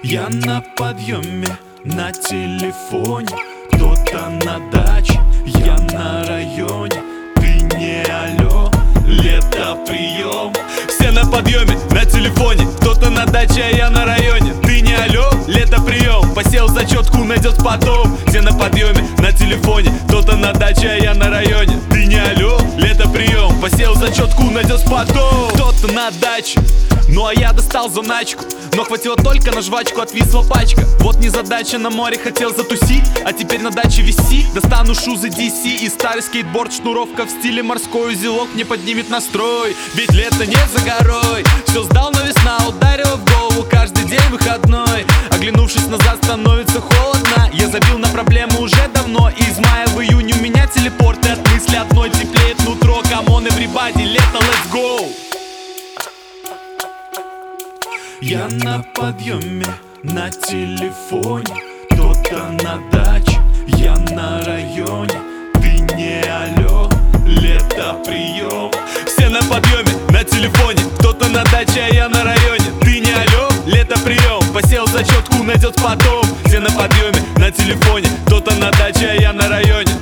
Я на подъеме, на телефоне, кто-то на даче, я на районе. Ты не алло, лето прием. Все на подъеме, на телефоне, кто-то на даче, а я на районе. Ты не алло, лето прием. Посел зачетку, найдет потом. Все на подъеме, на телефоне, кто-то на даче, а я на районе. Ты не алло, лето прием. Посел зачетку, найдет потом. Кто-то на даче, ну а я достал заначку, но хватило только на жвачку, отвисла пачка. Вот незадача, на море хотел затусить, а теперь на даче виси. Достану шузы DC и старый скейтборд. Шнуровка в стиле морской, узелок мне поднимет настрой. Ведь лето не за горой. Все сдал, но весна ударила в голову. Каждый день выходной. Оглянувшись назад, становится холодно. Я забил на проблему уже давно. И из мая в июнь у меня телепорты. От мысли одной теплеет нутро. Камон, everybody, лето, let's go. Я на подъеме, на телефоне, кто-то на даче, я на районе. Ты не алло, лето прием. Все на подъеме, на телефоне, кто-то на даче, а я на районе. Ты не алло, лето прием. Посел зачетку, найдет потом. Все на подъеме, на телефоне, кто-то на даче, а я на районе.